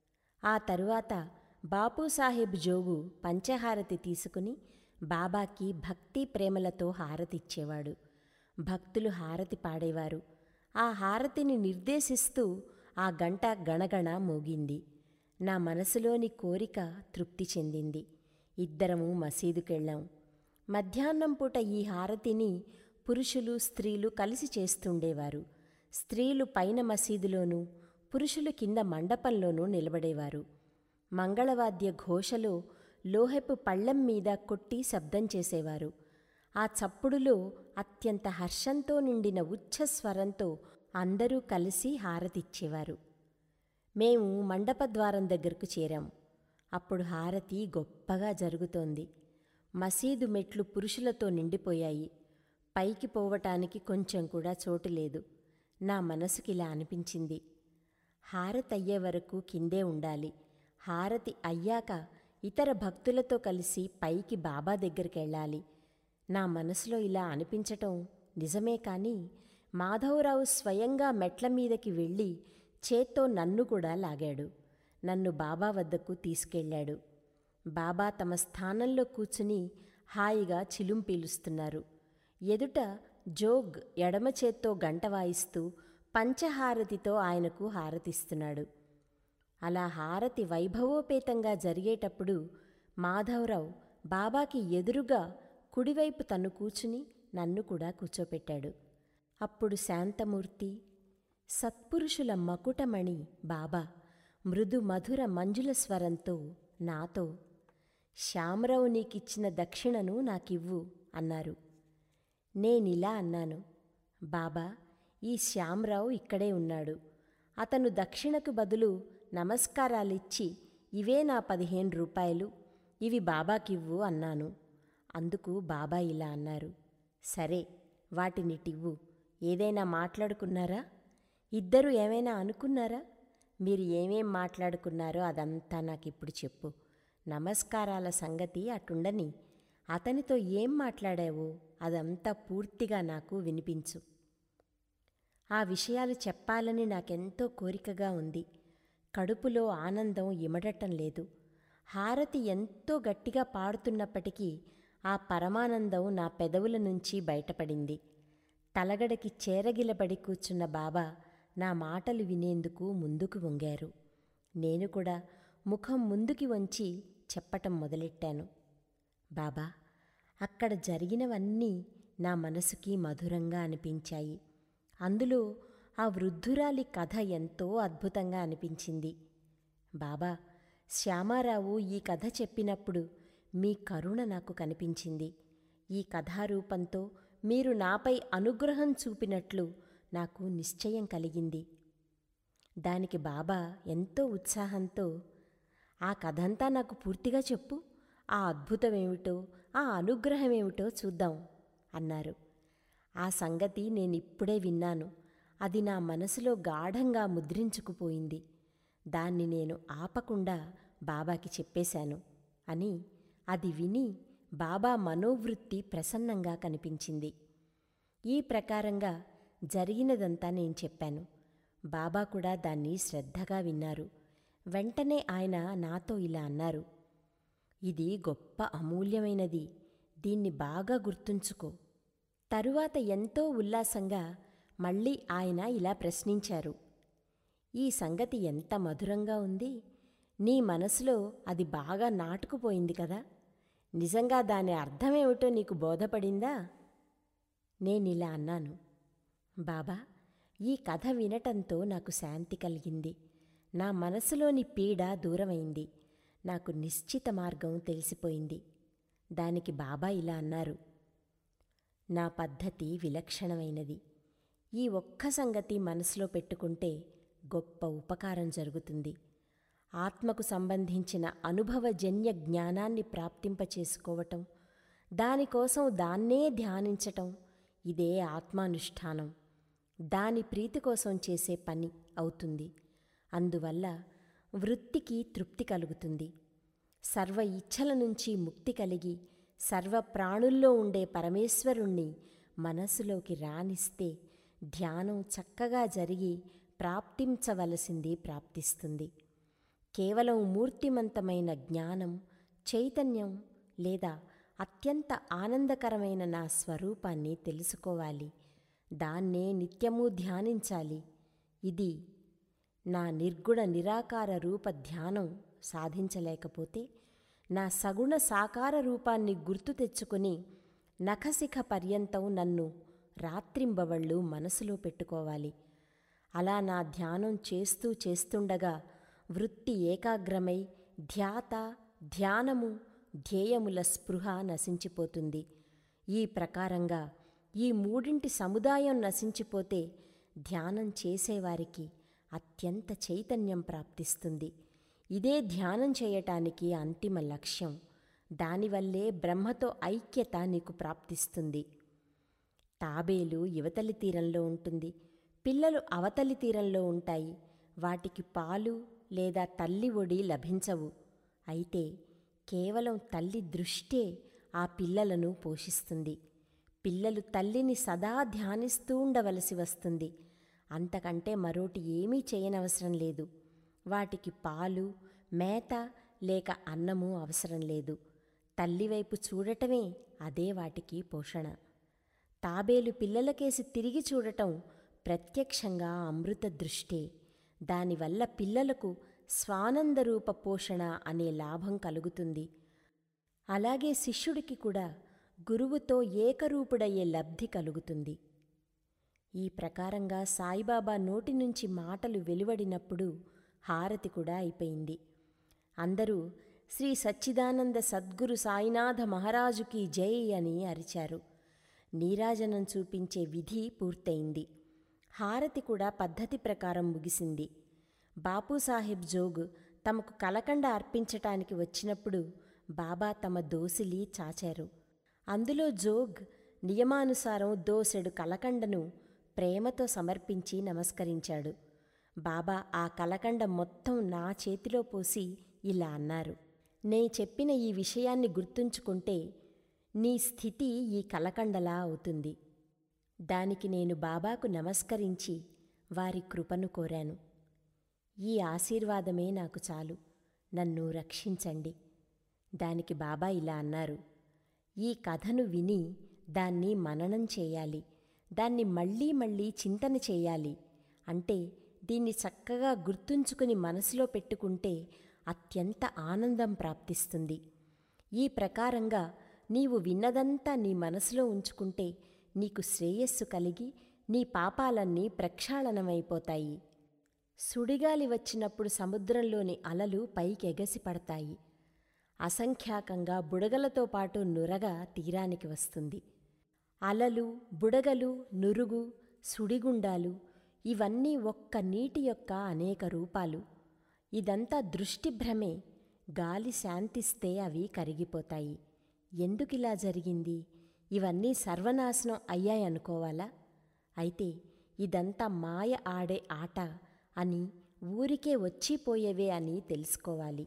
ఆ తరువాత బాపూసాహెబ్ జోగు పంచహారతి తీసుకుని బాబాకి భక్తి ప్రేమలతో హారతిచ్చేవాడు. భక్తులు హారతి పాడేవారు. ఆ హారతిని నిర్దేశిస్తూ ఆ గంట గణగణ మోగింది. నా మనసులోని కోరిక తృప్తి చెందింది. ఇద్దరము మసీదుకెళ్ళాం. మధ్యాహ్నం పూట ఈ హారతిని పురుషులు స్త్రీలు కలిసి చేస్తుండేవారు. స్త్రీలు పైన మసీదులోనూ పురుషులు కింద మండపంలోనూ నిలబడేవారు. మంగళవాద్య ఘోషలో లోహపు పళ్ళెం మీద కొట్టి శబ్దం చేసేవారు. ఆ చప్పుడులో అత్యంత హర్షంతో నిండిన ఉచ్ఛస్వరంతో అందరూ కలిసి హారతిచ్చేవారు. మేము మండపద్వారం దగ్గరకు చేరాం. అప్పుడు హారతి గొప్పగా జరుగుతోంది. మసీదు మెట్లు పురుషులతో నిండిపోయాయి. పైకి పోవటానికి కొంచెం కూడా చోటు లేదు. నా మనసుకిలా అనిపించింది, హారతయ్యే వరకు కిందే ఉండాలి. హారతి అయ్యాక ఇతర భక్తులతో కలిసి పైకి బాబా దగ్గరికెళ్ళాలి. నా మనసులో ఇలా అనిపించటం నిజమే. కానీ మాధవరావు స్వయంగా మెట్ల మీదకి వెళ్ళి చేత్తో నన్ను కూడా లాగాడు. నన్ను బాబా వద్దకు తీసుకెళ్ళాడు. బాబా తమ స్థానంలో కూర్చుని హాయిగా చిలుం పీలుస్తున్నారు. ఎదుట జోగ్ ఎడమ చేత్తో గంట వాయిస్తూ పంచహారతితో ఆయనకు హారతిస్తున్నాడు. అలా హారతి వైభవోపేతంగా జరిగేటప్పుడు మాధవరావు బాబాకి ఎదురుగా కుడివైపు తను కూచుని నన్ను కూడా కూర్చోపెట్టాడు. అప్పుడు శాంతమూర్తి, సత్పురుషుల మకుటమణి బాబా మృదు మధుర మంజుల స్వరంతో నాతో, శ్యామరావు నీకిచ్చిన దక్షిణను నాకివ్వు అన్నారు. నేనిలా అన్నాను, బాబా, ఈ శ్యామరావు ఇక్కడే ఉన్నాడు. అతను దక్షిణకు బదులు నమస్కారాలిచ్చి ఇవే నా పదిహేను రూపాయలు, ఇవి బాబాకివ్వు అన్నాను. అందుకు బాబా ఇలా అన్నారు, సరే వాటినిటివ్వు. ఏదైనా మాట్లాడుకున్నారా? ఇద్దరు ఏమైనా అనుకున్నారా? మీరు ఏమేం మాట్లాడుకున్నారో అదంతా నాకిప్పుడు చెప్పు. నమస్కారాల సంగతి అటుండని, అతనితో ఏం మాట్లాడావో అదంతా పూర్తిగా నాకు వినిపించు. ఆ విషయాలు చెప్పాలని నాకెంతో కోరికగా ఉంది. కడుపులో ఆనందం ఇమడటం లేదు. హారతి ఎంతో గట్టిగా పాడుతున్నప్పటికీ ఆ పరమానందం నా పెదవుల నుంచి బయటపడింది. తలగడకి చేరగిలబడి కూర్చున్న బాబా నా మాటలు వినేందుకు ముందుకు వంగారు. నేను కూడా ముఖం ముందుకి వంచి చెప్పటం మొదలెట్టాను. బాబా, అక్కడ జరిగినవన్నీ నా మనసుకి మధురంగా అనిపించాయి. అందులో ఆ వృద్ధురాలి కథ ఎంతో అద్భుతంగా అనిపించింది. బాబా, శ్యామారావు ఈ కథ చెప్పినప్పుడు మీ కరుణ నాకు కనిపించింది. ఈ కథారూపంతో మీరు నాపై అనుగ్రహం చూపినట్లు నాకు నిశ్చయం కలిగింది. దానికి బాబా ఎంతో ఉత్సాహంతో, ఆ కథంతా నాకు పూర్తిగా చెప్పు, ఆ అద్భుతమేమిటో ఆ అనుగ్రహమేమిటో చూద్దాం అన్నారు. ఆ సంగతి నేనిప్పుడే విన్నాను. అది నా మనసులో గాఢంగా ముద్రించుకుపోయింది. దాన్ని నేను ఆపకుండా బాబాకి చెప్పేశాను అని అది విని బాబా మనోవృత్తి ప్రసన్నంగా కనిపించింది. ఈ ప్రకారంగా జరిగినదంతా నేను చెప్పాను. బాబా కూడా దాన్ని శ్రద్ధగా విన్నారు. వెంటనే ఆయన నాతో ఇలా అన్నారు, ఇది గొప్ప అమూల్యమైనది, దీన్ని బాగా గుర్తుంచుకో. తరువాత ఎంతో ఉల్లాసంగా మళ్ళీ ఆయన ఇలా ప్రశ్నించారు, ఈ సంగతి ఎంత మధురంగా ఉంది, నీ మనసులో అది బాగా నాటుకుపోయింది కదా, నిజంగా దాని అర్థమేమిటో నీకు బోధపడిందా? నేనిలా అన్నాను, బాబా, ఈ కథ వినటంతో నాకు శాంతి కలిగింది. నా మనసులోని పీడ దూరమైంది. నాకు నిశ్చిత మార్గం తెలిసిపోయింది. దానికి బాబా ఇలా అన్నారు, నా పద్ధతి విలక్షణమైనది. ఈ ఒక్క సంగతి మనసులో పెట్టుకుంటే గొప్ప ఉపకారం జరుగుతుంది. ఆత్మకు సంబంధించిన అనుభవజన్య జ్ఞానాన్ని ప్రాప్తింపచేసుకోవటం, దానికోసం దాన్నే ధ్యానించటం, ఇదే ఆత్మానుష్ఠానం. దాని ప్రీతి కోసం చేసే పని అవుతుంది. అందువల్ల వృత్తికి తృప్తి కలుగుతుంది. సర్వ ఇచ్ఛల నుంచి ముక్తి కలిగి సర్వ ప్రాణుల్లో ఉండే పరమేశ్వరుణ్ణి మనసులోకి రానిస్తే ధ్యానం చక్కగా జరిగి ప్రాప్తించవలసింది ప్రాప్తిస్తుంది. కేవలం మూర్తిమంతమైన జ్ఞానం, చైతన్యం లేదా అత్యంత ఆనందకరమైన నా స్వరూపాన్ని తెలుసుకోవాలి. దాన్నే నిత్యము ధ్యానించాలి. ఇది నా నిర్గుణ నిరాకార రూప ధ్యానం సాధించలేకపోతే నా సగుణ సాకార రూపాన్ని గుర్తు తెచ్చుకుని నఖశిఖ పర్యంతం నన్ను రాత్రింబవళ్ళు మనసులో పెట్టుకోవాలి. అలా నా ధ్యానం చేస్తూ చేస్తుండగా వృత్తి ఏకాగ్రమై ధ్యాత, ధ్యానము, ధ్యేయముల స్పృహ నశించిపోతుంది. ఈ ప్రకారంగా ఈ మూడింటి సముదాయం నశించిపోతే ధ్యానం చేసేవారికి అత్యంత చైతన్యం ప్రాప్తిస్తుంది. ఇదే ధ్యానం చేయటానికి అంతిమ లక్ష్యం. దానివల్లే బ్రహ్మతో ఐక్యత నీకు ప్రాప్తిస్తుంది. తాబేలు యువతలి తీరంలో ఉంటుంది, పిల్లలు అవతలి తీరంలో ఉంటాయి. వాటికి పాలు లేదా తల్లి ఒడి లభించవు. అయితే కేవలం తల్లి దృష్టే ఆ పిల్లలను పోషిస్తుంది. పిల్లలు తల్లిని సదా ధ్యానిస్తూ ఉండవలసి వస్తుంది. అంతకంటే మరోటి ఏమీ చేయనవసరం లేదు. వాటికి పాలు, మేత లేక అన్నము అవసరం లేదు. తల్లివైపు చూడటమే అదే వాటికి పోషణ. తాబేలు పిల్లలకేసి తిరిగి చూడటం ప్రత్యక్షంగా అమృత దృష్టే. దానివల్ల పిల్లలకు స్వానందరూప పోషణ అనే లాభం కలుగుతుంది. అలాగే శిష్యుడికి కూడా గురువుతో ఏకరూపుడయ్యే లబ్ధి కలుగుతుంది. ఈ ప్రకారంగా సాయిబాబా నోటి నుంచి మాటలు వెలువడినప్పుడు హారతి కూడా అయిపోయింది. అందరూ శ్రీ సచ్చిదానంద సద్గురు సాయినాథ మహారాజుకి జై అని అరిచారు. నీరాజనం చూపించే విధి పూర్తయింది. హారతి కూడా పద్ధతి ప్రకారం ముగిసింది. బాపూసాహెబ్ జోగ్ తమకు కలకండ అర్పించటానికి వచ్చినప్పుడు బాబా తమ దోసిలి చాచారు. అందులో జోగ్ నియమానుసారం దోసెడు కలకండను ప్రేమతో సమర్పించి నమస్కరించాడు. బాబా ఆ కలకండ మొత్తం నా చేతిలో పోసి ఇలా అన్నారు, నే చెప్పిన ఈ విషయాన్ని గుర్తుంచుకుంటే నీ స్థితి ఈ కలకండలా అవుతుంది. దానికి నేను బాబాకు నమస్కరించి వారి కృపను కోరాను. ఈ ఆశీర్వాదమే నాకు చాలు, నన్ను రక్షించండి. దానికి బాబా ఇలా అన్నారు, ఈ కథను విని దాన్ని మననం చేయాలి, దాన్ని మళ్ళీ మళ్ళీ చింతన చేయాలి. అంటే దీన్ని చక్కగా గుర్తుంచుకుని మనసులో పెట్టుకుంటే అత్యంత ఆనందం ప్రాప్తిస్తుంది. ఈ ప్రకారంగా నీవు విన్నదంతా నీ మనసులో ఉంచుకుంటే నీకు శ్రేయస్సు కలిగి నీ పాపాలన్నీ ప్రక్షాళనమైపోతాయి. సుడిగాలి వచ్చినప్పుడు సముద్రంలోని అలలు పైకెగసి పడతాయి. అసంఖ్యాకంగా బుడగలతో పాటు నురగ తీరానికి వస్తుంది. అలలు, బుడగలు, నురుగు, సుడిగుండాలు ఇవన్నీ ఒక్క నీటి యొక్క అనేక రూపాలు. ఇదంతా దృష్టిభ్రమే. గాలి శాంతిస్తే అవి కరిగిపోతాయి. ఎందుకిలా జరిగింది? ఇవన్నీ సర్వనాశనం అయ్యాయనుకోవాలా? అయితే ఇదంతా మాయ ఆడే ఆట అని, ఊరికే వచ్చిపోయేవే అని తెలుసుకోవాలి.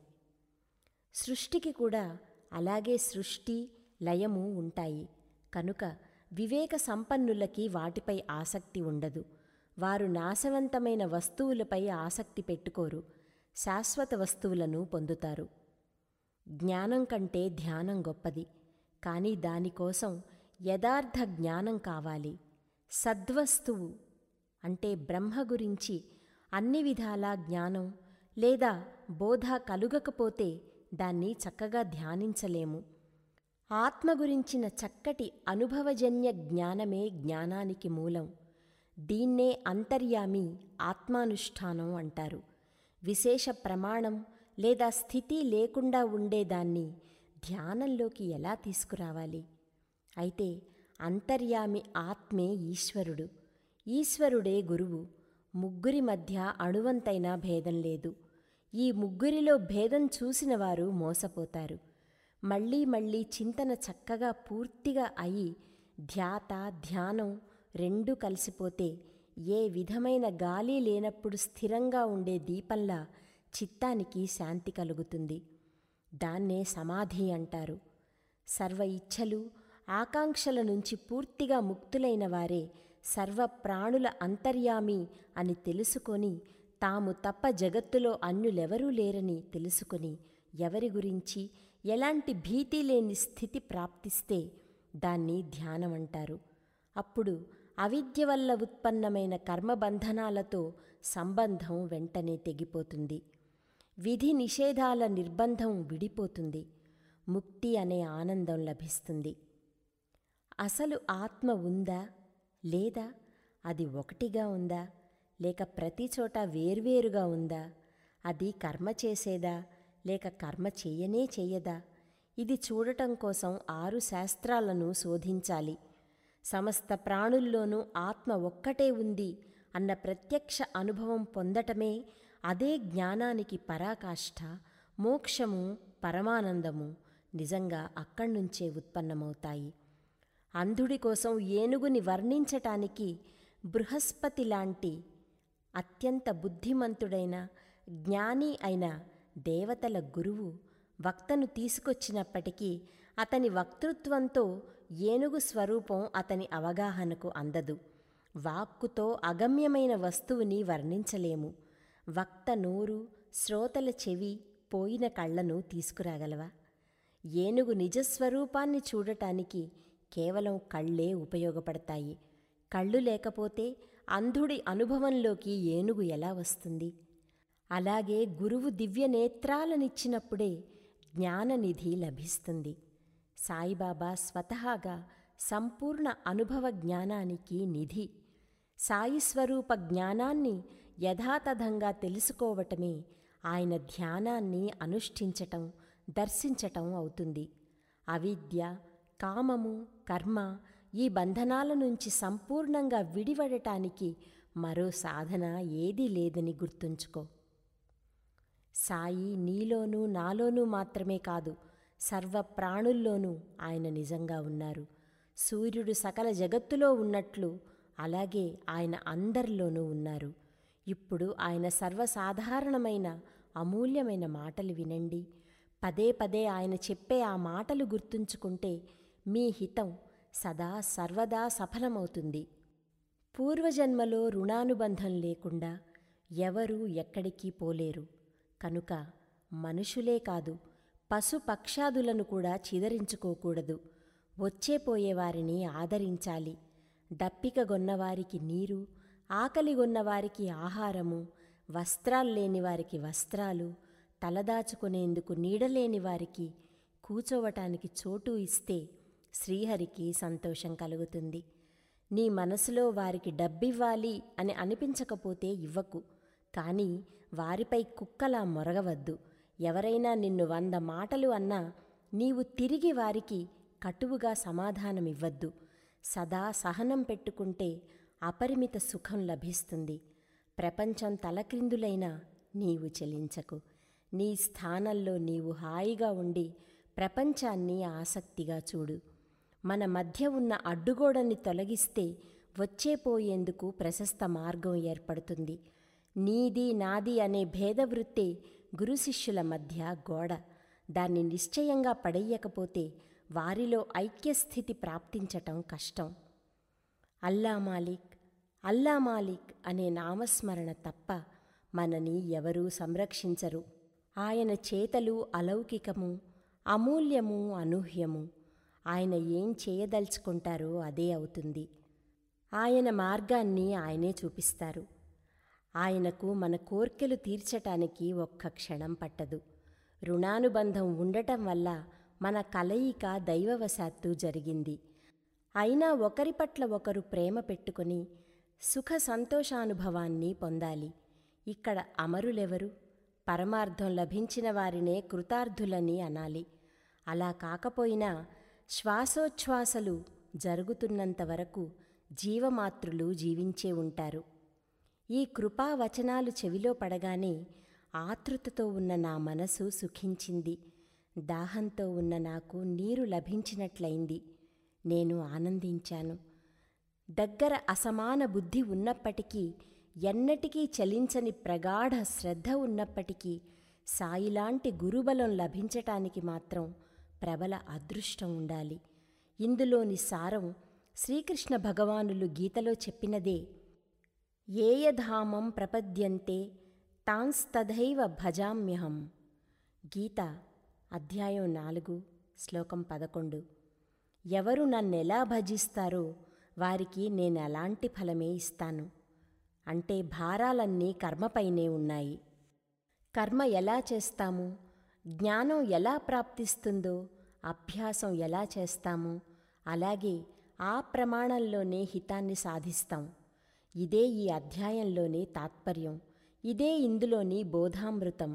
సృష్టికి కూడా అలాగే సృష్టి, లయము ఉంటాయి. కనుక వివేక సంపన్నులకి వాటిపై ఆసక్తి ఉండదు. వారు నాశవంతమైన వస్తువులపై ఆసక్తి పెట్టుకోరు, శాశ్వత వస్తువులను పొందుతారు. జ్ఞానం కంటే ధ్యానం గొప్పది. కానీ దానికోసం యథార్థ జ్ఞానం కావాలి. సద్వస్తువు అంటే బ్రహ్మ గురించి అన్ని విధాలా జ్ఞానం లేదా బోధ కలుగకపోతే దాన్ని చక్కగా ధ్యానించలేము. ఆత్మ గురించిన చక్కటి అనుభవజన్య జ్ఞానమే జ్ఞానానికి మూలం. దీన్నే అంతర్యామి ఆత్మానుష్ఠానం అంటారు. విశేష ప్రమాణం లేదా స్థితి లేకుండా ఉండేదాన్ని ధ్యానంలోకి ఎలా తీసుకురావాలి? అయితే అంతర్యామి ఆత్మే ఈశ్వరుడు, ఈశ్వరుడే గురువు. ముగ్గురి మధ్య అణువంతైనా భేదం లేదు. ఈ ముగ్గురిలో భేదం చూసిన వారు మోసపోతారు. మళ్ళీ మళ్ళీ చింతన చక్కగా పూర్తిగా అయి ధ్యాత, ధ్యానం రెండూ కలిసిపోతే ఏ విధమైన గాలి లేనప్పుడు స్థిరంగా ఉండే దీపంలా చిత్తానికి శాంతి కలుగుతుంది. దాన్నే సమాధి అంటారు. సర్వ ఇచ్ఛలు, ఆకాంక్షల నుంచి పూర్తిగా ముక్తులైన వారే సర్వ ప్రాణుల అంతర్యామి అని తెలుసుకొని, తాము తప్ప జగత్తులో అన్యులెవరూ లేరని తెలుసుకొని, ఎవరి గురించి ఎలాంటి భీతి లేని స్థితి ప్రాప్తిస్తే దాన్ని ధ్యానమంటారు. అప్పుడు అవిద్య వల్ల ఉత్పన్నమైన కర్మబంధనాలతో సంబంధం వెంటనే తెగిపోతుంది. విధి నిషేధాల నిర్బంధం విడిపోతుంది. ముక్తి అనే ఆనందం లభిస్తుంది. అసలు ఆత్మ ఉందా లేదా? అది ఒకటిగా ఉందా లేక ప్రతి చోట వేర్వేరుగా ఉందా? అది కర్మ చేసేదా లేక కర్మ చెయ్యనే చెయ్యదా? ఇది చూడటం కోసం ఆరు శాస్త్రాలను శోధించాలి. సమస్త ప్రాణుల్లోనూ ఆత్మ ఒక్కటే ఉంది అన్న ప్రత్యక్ష అనుభవం పొందటమే అదే జ్ఞానానికి పరాకాష్ఠ. మోక్షము, పరమానందము నిజంగా అక్కడ్నుంచే ఉత్పన్నమవుతాయి. అంధుడి కోసం ఏనుగుని వర్ణించటానికి బృహస్పతి లాంటి అత్యంత బుద్ధిమంతుడైన జ్ఞాని అయిన దేవతల గురువు వక్తను తీసుకొచ్చినప్పటికీ అతని వక్తృత్వంతో ఏనుగు స్వరూపం అతని అవగాహనకు అందదు. వాక్కుతో అగమ్యమైన వస్తువుని వర్ణించలేము. వక్త నోరు, శ్రోతల చెవి, పోయిన కళ్ళను తీసుకురాగలవా? ఏనుగు నిజస్వరూపాన్ని చూడటానికి కేవలం కళ్ళే ఉపయోగపడతాయి. కళ్ళు లేకపోతే అంధుడి అనుభవంలోకి ఏనుగు ఎలా వస్తుంది? అలాగే గురువు దివ్య నేత్రాలనిచ్చినప్పుడే జ్ఞాననిధి లభిస్తుంది. సాయిబాబా స్వతహాగా సంపూర్ణ అనుభవ జ్ఞానానికి నిధి. సాయి స్వరూప జ్ఞానాన్ని యథాతథంగా తెలుసుకోవటమే ఆయన ధ్యానాన్ని అనుష్ఠించటం, దర్శించటం అవుతుంది. అవిద్య, కామము, కర్మ ఈ బంధనాల నుంచి సంపూర్ణంగా విడివడటానికి మరో సాధన ఏదీ లేదని గుర్తుంచుకో. సాయి నీలోనూ నాలోనూ మాత్రమే కాదు, సర్వ ప్రాణుల్లోనూ ఆయన నిజంగా ఉన్నారు. సూర్యుడు సకల జగత్తులో ఉన్నట్లు అలాగే ఆయన అందరిలోనూ ఉన్నారు. ఇప్పుడు ఆయన సర్వసాధారణమైన అమూల్యమైన మాటలు వినండి. పదే పదే ఆయన చెప్పే ఆ మాటలు గుర్తుంచుకుంటే మీ హితం సదా సర్వదా సఫలమవుతుంది. పూర్వజన్మలో రుణానుబంధం లేకుండా ఎవరూ ఎక్కడికి పోలేరు. కనుక మనుషులే కాదు, పశుపక్షాదులను కూడా చిదరించుకోకూడదు. వచ్చేపోయేవారిని ఆదరించాలి. దప్పికగొన్నవారికి నీరు, ఆకలిగొన్నవారికి ఆహారము, వస్త్రాల్లేని వారికి వస్త్రాలు, తలదాచుకునేందుకు నీడలేని వారికి కూచోవటానికి చోటు ఇస్తే శ్రీహరికి సంతోషం కలుగుతుంది. నీ మనసులో వారికి డబ్బివ్వాలి అని అనిపించకపోతే ఇవ్వకు. కానీ వారిపై కుక్కలా మొరగవద్దు. ఎవరైనా నిన్ను వంద మాటలు అన్నా నీవు తిరిగి వారికి కటువుగా సమాధానమివ్వద్దు. సదా సహనం పెట్టుకుంటే అపరిమిత సుఖం లభిస్తుంది. ప్రపంచం తలక్రిందులైనా నీవు చెలించకు. నీ స్థానంలో నీవు హాయిగా ఉండి ప్రపంచాన్ని ఆసక్తిగా చూడు. మన మధ్య ఉన్న అడ్డుగోడని తొలగిస్తే వచ్చేపోయేందుకు ప్రశస్త మార్గం ఏర్పడుతుంది. నీది నాది అనే భేదవృత్తే గురు శిష్యుల మధ్య గోడ. దాన్ని నిశ్చయంగా పడేయకపోతే వారిలో ఐక్యస్థితి ప్రాప్తించటం కష్టం. అల్లా మాలిక్, అల్లా మాలిక్ అనే నామస్మరణ తప్ప మనని ఎవరూ సంరక్షించరు. ఆయన చేతలు అలౌకికము, అమూల్యము, అనూహ్యము. ఆయన ఏం చేయదలుచుకుంటారో అదే అవుతుంది. ఆయన మార్గాన్ని ఆయనే చూపిస్తారు. ఆయనకు మన కోర్కెలు తీర్చటానికి ఒక్క క్షణం పట్టదు. రుణానుబంధం ఉండటం వల్ల మన కలయిక దైవవశాత్తు జరిగింది. అయినా ఒకరి పట్ల ఒకరు ప్రేమ పెట్టుకొని సుఖ సంతోషానుభవాన్ని పొందాలి. ఇక్కడ అమరులెవరు? పరమార్థం లభించిన వారినే కృతార్థులని అనాలి. అలా కాకపోయినా శ్వాసోచ్ఛ్వాసలు జరుగుతున్నంతవరకు జీవమాతృలు జీవించే ఉంటారు. ఈ కృపావచనాలు చెవిలో పడగానే ఆతృతతో ఉన్న నా మనసు సుఖించింది. దాహంతో ఉన్న నాకు నీరు లభించినట్లయింది. నేను ఆనందించాను. దగ్గర అసమాన బుద్ధి ఉన్నప్పటికీ, ఎన్నటికీ చలించని ప్రగాఢ శ్రద్ధ ఉన్నప్పటికీ, సాయిలాంటి గురుబలం లభించటానికి మాత్రం ప్రబల అదృష్టం ఉండాలి. ఇందులోని సారం శ్రీకృష్ణ భగవానులు గీతలో చెప్పినదే. ఏయధామం ప్రపద్యంతే తాంస్తథైవ భజామ్యహం. గీత అధ్యాయం నాలుగు శ్లోకం పదకొండు. ఎవరు నన్నెలా భజిస్తారో వారికి నేను అలాంటి ఫలమే ఇస్తాను. అంటే భారాలన్నీ కర్మపైనే ఉన్నాయి. కర్మ ఎలా చేస్తాము, జ్ఞానం ఎలా ప్రాప్తిస్తుందో అభ్యాసం ఎలా చేస్తాము, అలాగే ఆ ప్రమాణంలోనే హితాన్ని సాధిస్తాం. ఇదే ఈ అధ్యాయంలోని తాత్పర్యం. ఇదే ఇందులోని బోధామృతం.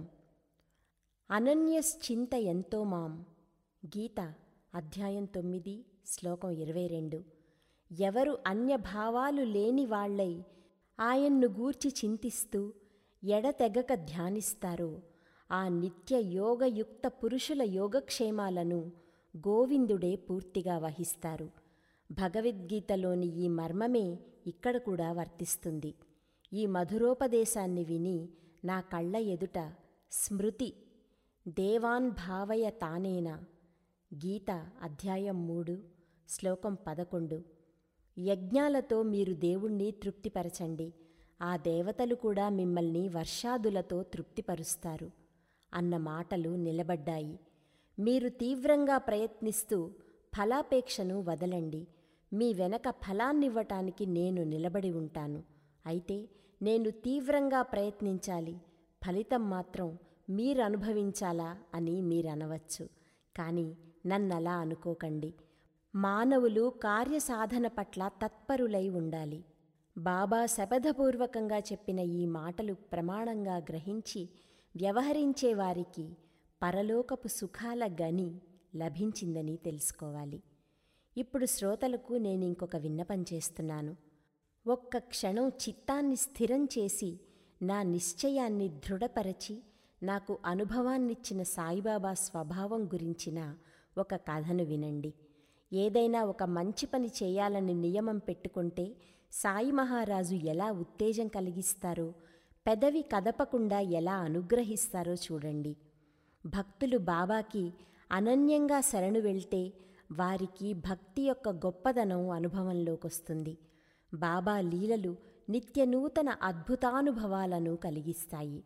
అనన్యశ్చింత ఎంతో మాం. గీత అధ్యాయం తొమ్మిది శ్లోకం ఇరవై రెండు. ఎవరు అన్యభావాలు లేని వాళ్లై ఆయన్ను గూర్చి చింతిస్తూ ఎడతెగక ధ్యానిస్తారో ఆ నిత్య యోగయుక్త పురుషుల యోగక్షేమాలను గోవిందుడే పూర్తిగా వహిస్తారు. భగవద్గీతలోని ఈ మర్మమే ఇక్కడ కూడా వర్తిస్తుంది. ఈ మధురోపదేశాన్ని విని నా కళ్ళ ఎదుట స్మృతి దేవాన్ భావయ తానేన. గీత అధ్యాయం మూడు శ్లోకం పదకొండు. యజ్ఞాలతో మీరు దేవుణ్ణి తృప్తిపరచండి, ఆ దేవతలు కూడా మిమ్మల్ని వర్షాదులతో తృప్తిపరుస్తారు అన్న మాటలు నిలబడ్డాయి. మీరు తీవ్రంగా ప్రయత్నిస్తూ ఫలాపేక్షను వదలండి. మీ వెనక ఫలాన్నివ్వటానికి నేను నిలబడి ఉంటాను. అయితే నేను తీవ్రంగా ప్రయత్నించాలి, ఫలితం మాత్రం మీరు అనుభవించాలా అని మీరనవచ్చు. కానీ నన్నలా అనుకోకండి. మానవులు కార్యసాధన పట్ల తత్పరులై ఉండాలి. బాబా శపథపూర్వకంగా చెప్పిన ఈ మాటలు ప్రమాణంగా గ్రహించి వ్యవహరించేవారికి పరలోకపు సుఖాల గని లభించిందని తెలుసుకోవాలి. ఇప్పుడు శ్రోతలకు నేనింకొక విన్నపం చేస్తున్నాను. ఒక్క క్షణం చిత్తాన్ని స్థిరం చేసి నా నిశ్చయాన్ని దృఢపరచి నాకు అనుభవాన్నిచ్చిన సాయిబాబా స్వభావం గురించిన ఒక కథను వినండి. ఏదైనా ఒక మంచి పని చేయాలని నియమం పెట్టుకుంటే సాయి మహారాజు ఎలా ఉత్తేజం కలిగిస్తారో, పెదవి కదపకుండా ఎలా అనుగ్రహిస్తారో చూడండి. భక్తులు బాబాకి అనన్యంగా శరణు వెళ్తే వారికి భక్తి యొక్క గొప్పదనం అనుభవంలోకొస్తుంది. బాబా లీలలు నిత్యనూతన అద్భుతానుభవాలను కలిగిస్తాయి.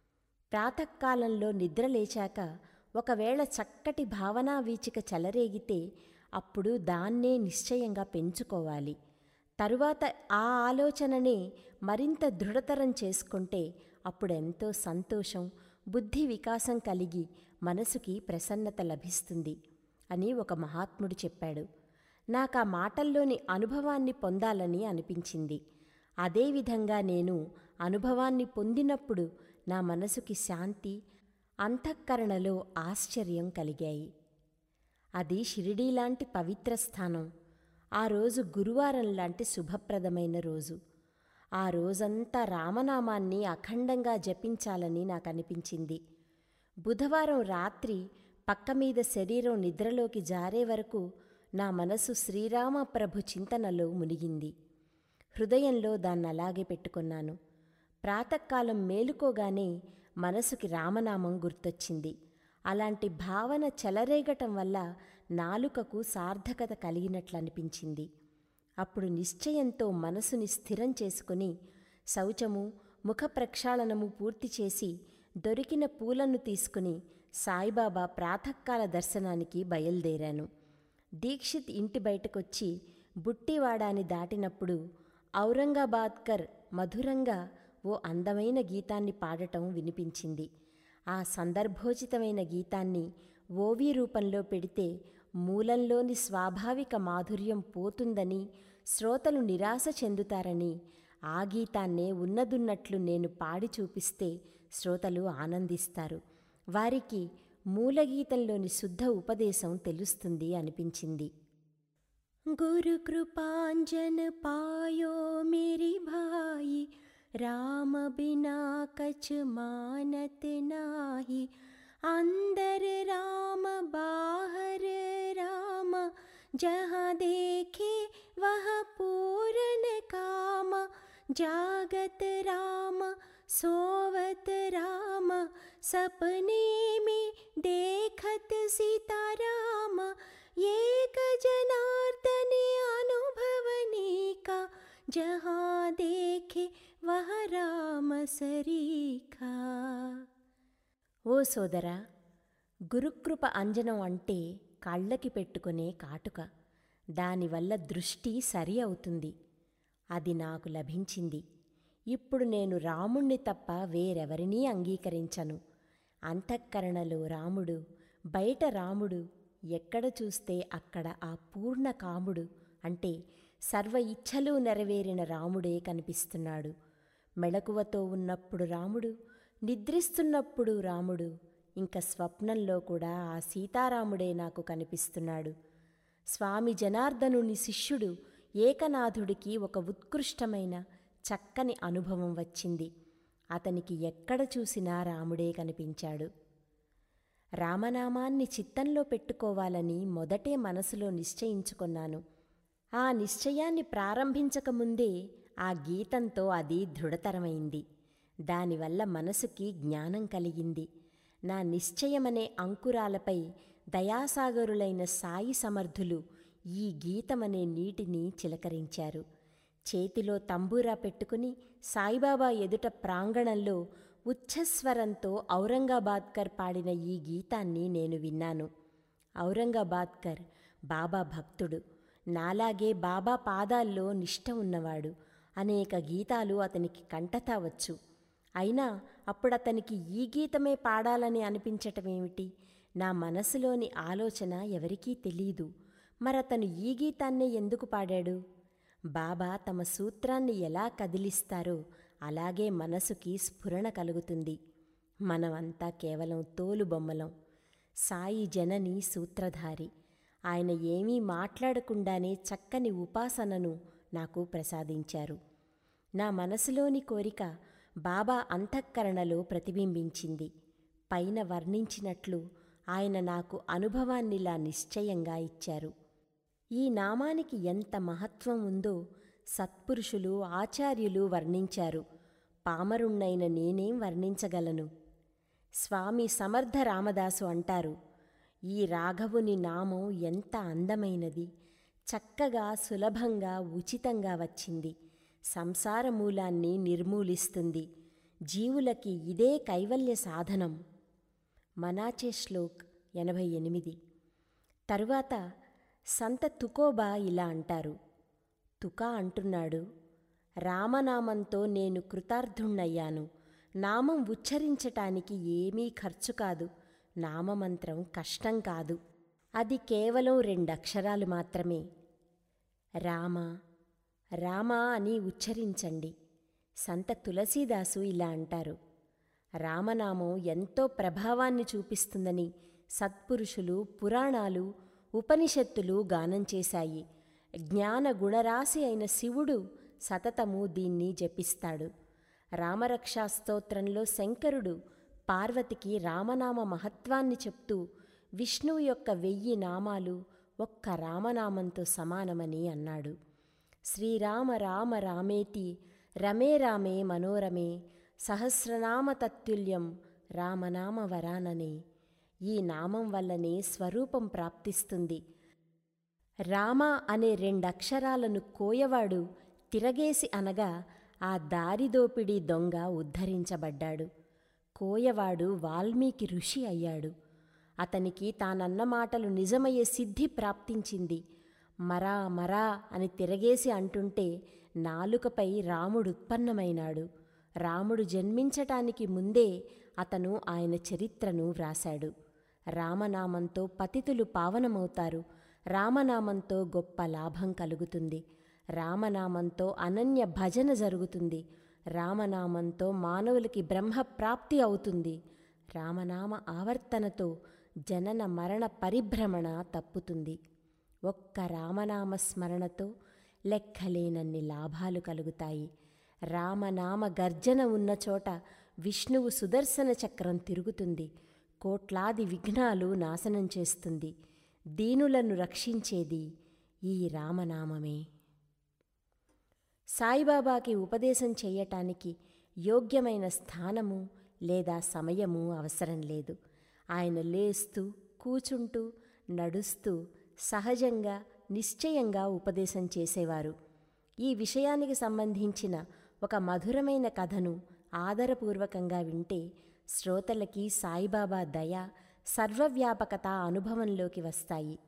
ప్రాతకాలంలో నిద్రలేచాక ఒకవేళ చక్కటి భావనా వీచిక చెలరేగితే అప్పుడు దాన్నే నిశ్చయంగా పెంచుకోవాలి. తరువాత ఆ ఆలోచననే మరింత దృఢతరం చేసుకుంటే అప్పుడెంతో సంతోషం, బుద్ధి వికాసం కలిగి మనసుకి ప్రసన్నత లభిస్తుంది అని ఒక మహాత్ముడు చెప్పాడు. నాకా మాటల్లోని అనుభవాన్ని పొందాలని అనిపించింది. అదేవిధంగా నేను అనుభవాన్ని పొందినప్పుడు నా మనసుకి శాంతి, అంతఃకరణలో ఆశ్చర్యం కలిగాయి. అది షిరిడీలాంటి పవిత్ర స్థానం. ఆ రోజు గురువారం లాంటి శుభప్రదమైన రోజు. ఆ రోజంతా రామనామాన్ని అఖండంగా జపించాలని నాకనిపించింది. బుధవారం రాత్రి పక్కమీద శరీరం నిద్రలోకి జారే వరకు నా మనసు శ్రీరామ ప్రభు చింతనలో మునిగింది. హృదయంలో దాన్నలాగే పెట్టుకున్నాను. ప్రాతకాలం మేలుకోగానే మనసుకి రామనామం గుర్తొచ్చింది. అలాంటి భావన చెలరేగటం వల్ల నాలుకకు సార్థకత కలిగినట్లనిపించింది. అప్పుడు నిశ్చయంతో మనసుని స్థిరం చేసుకుని శౌచము, ముఖ ప్రక్షాళనము పూర్తి చేసి దొరికిన పూలను తీసుకుని సాయిబాబా ప్రాతకాల దర్శనానికి బయలుదేరాను. దీక్షిత్ ఇంటి బయటకొచ్చి బుట్టివాడాని దాటినప్పుడు ఔరంగాబాద్కర్ మధురంగా ఓ అందమైన గీతాన్ని పాడటం వినిపించింది. ఆ సందర్భోచితమైన గీతాన్ని ఓవీ రూపంలో పెడితే మూలంలోని స్వాభావిక మాధుర్యం పోతుందని, శ్రోతలు నిరాశ చెందుతారని ఆ గీతాన్నే ఉన్నదున్నట్లు నేను పాడి చూపిస్తే శ్రోతలు ఆనందిస్తారు. వారికి మూలగీతంలోని శుద్ధ ఉపదేశం తెలుస్తుంది అనిపించింది. గురు కృపాంజన పాయో మేరీ భాయి, రామ బినా కచ్ మానత నాహి, अंदर राम बाहर राम, जहाँ देखे वह पूर जागत राम सोवत राम सपने में देखत सीता राम एक जनार्दन अनुभवने का जहाँ देखे वह राम सरीखा. ఓ సోదరా, గురుకృప అంజనం అంటే కళ్ళకి పెట్టుకునే కాటుక. దానివల్ల దృష్టి సరి అవుతుంది. అది నాకు లభించింది. ఇప్పుడు నేను రాముణ్ణి తప్ప వేరెవరినీ అంగీకరించను. అంతఃకరణలో రాముడు, బయట రాముడు, ఎక్కడ చూస్తే అక్కడ ఆ పూర్ణ కాముడు అంటే సర్వ ఇచ్ఛలు నెరవేరిన రాముడే కనిపిస్తున్నాడు. మెళకువతో ఉన్నప్పుడు రాముడు, నిద్రిస్తున్నప్పుడు రాముడు, ఇంక స్వప్నంలో కూడా ఆ సీతారాముడే నాకు కనిపిస్తున్నాడు. స్వామి జనార్దనుని శిష్యుడు ఏకనాథుడికి ఒక ఉత్కృష్టమైన చక్కని అనుభవం వచ్చింది. అతనికి ఎక్కడ చూసినా రాముడే కనిపించాడు. రామనామాన్ని చిత్తంలో పెట్టుకోవాలని మొదటే మనసులో నిశ్చయించుకున్నాను. ఆ నిశ్చయాన్ని ప్రారంభించకముందే ఆ గీతంతో అది దృఢతరమైంది. దానివల్ల మనసుకి జ్ఞానం కలిగింది. నా నిశ్చయమనే అంకురాలపై దయాసాగరులైన సాయి సమర్థులు ఈ గీతమనే నీటిని చిలకరించారు. చేతిలో తంబూరా పెట్టుకుని సాయిబాబా ఎదుట ప్రాంగణంలో ఉచ్ఛస్వరంతో ఔరంగాబాద్కర్ పాడిన ఈ గీతాన్ని నేను విన్నాను. ఔరంగాబాద్కర్ బాబా భక్తుడు. నాలాగే బాబా పాదాల్లో నిష్ఠ ఉన్నవాడు. అనేక గీతాలు అతనికి కంఠతా వచ్చు. అయినా అప్పుడతనికి ఈ గీతమే పాడాలని అనిపించటమేమిటి? నా మనసులోని ఆలోచన ఎవరికీ తెలీదు. మరతను ఈ గీతాన్నే ఎందుకు పాడాడు? బాబా తమ సూత్రాన్ని ఎలా కదిలిస్తారో అలాగే మనసుకి స్ఫురణ కలుగుతుంది. మనమంతా కేవలం తోలుబొమ్మలం. సాయి జనని సూత్రధారి. ఆయన ఏమీ మాట్లాడకుండానే చక్కని ఉపాసనను నాకు ప్రసాదించారు. నా మనసులోని కోరిక బాబా అంతఃకరణలో ప్రతిబింబించింది. పైన వర్ణించినట్లు ఆయన నాకు అనుభవాన్నిలా నిశ్చయంగా ఇచ్చారు. ఈ నామానికి ఎంత మహత్వం ఉందో సత్పురుషులు, ఆచార్యులు వర్ణించారు. పామరుణ్ణైన నేనేం వర్ణించగలను? స్వామి సమర్థ రామదాసు అంటారు, ఈ రాఘవుని నామం ఎంత అందమైనది, చక్కగా సులభంగా ఉచితంగా వచ్చింది. సంసార మూలాన్ని నిర్మూలిస్తుంది. జీవులకి ఇదే కైవల్య సాధనం. మనాచే శ్లోక్ ఎనభై ఎనిమిది. తరువాత సంత తుకోబా ఇలా అంటారు. తుకా అంటున్నాడు, రామనామంతో నేను కృతార్థుణ్ణయ్యాను. నామం ఉచ్చరించటానికి ఏమీ ఖర్చు కాదు. నామమంత్రం కష్టం కాదు. అది కేవలం రెండక్షరాలు మాత్రమే. రామ రామ అని ఉచ్చరించండి. సంత తులసీదాసు ఇలా అంటారు, రామనామం ఎంతో ప్రభావాన్ని చూపిస్తుందని సత్పురుషులు, పురాణాలు, ఉపనిషత్తులు గానం చేశాయి. జ్ఞాన గుణరాశి అయిన శివుడు సతతము దీన్ని జపిస్తాడు. రామరక్షా స్తోత్రంలో శంకరుడు పార్వతికి రామనామ మహత్వాన్ని చెప్తూ విష్ణువు యొక్క వెయ్యి నామాలు ఒక్క రామనామంతో సమానమని అన్నాడు. శ్రీరామ రామ రామేతి రమే రామే మనోరమే సహస్రనామ తత్తుల్యం రామనామ వరాననే. ఈ నామం వల్లనే స్వరూపం ప్రాప్తిస్తుంది. రామ అనే రెండక్షరాలను కోయవాడు తిరగేసి అనగా ఆ దారిదోపిడీ దొంగ ఉద్ధరించబడ్డాడు. కోయవాడు వాల్మీకి ఋషి అయ్యాడు. అతనికి తానన్న మాటలు నిజమయ్యే సిద్ధి ప్రాప్తించింది. మరా మరా అని తిరగేసి అంటుంటే నాలుకపై రాముడుత్పన్నమైనాడు. రాముడు జన్మించటానికి ముందే అతను ఆయన చరిత్రను వ్రాశాడు. రామనామంతో పతితులు పావనమవుతారు. రామనామంతో గొప్ప లాభం కలుగుతుంది. రామనామంతో అనన్య భజన జరుగుతుంది. రామనామంతో మానవులకి బ్రహ్మప్రాప్తి అవుతుంది. రామనామ ఆవర్తనతో జనన మరణ పరిభ్రమణ తప్పుతుంది. ఒక్క రామనామ స్మరణతో లెక్కలేనన్ని లాభాలు కలుగుతాయి. రామనామ గర్జన ఉన్న చోట విష్ణువు సుదర్శన చక్రం తిరుగుతుంది. కోట్లాది విఘ్నాలు నాశనం చేస్తుంది. దీనులను రక్షించేది ఈ రామనామమే. సాయిబాబాకి ఉపదేశం చెయ్యటానికి యోగ్యమైన స్థానము లేదా సమయము అవసరం లేదు. ఆయన లేస్తూ, కూచుంటూ, నడుస్తూ సహజంగా, నిశ్చయంగా ఉపదేశం చేసేవారు. ఈ విషయానికి సంబంధించిన ఒక మధురమైన కథను ఆదరపూర్వకంగా వింటే శ్రోతలకి సాయిబాబా దయ, సర్వవ్యాపకత అనుభవంలోకి వస్తాయి.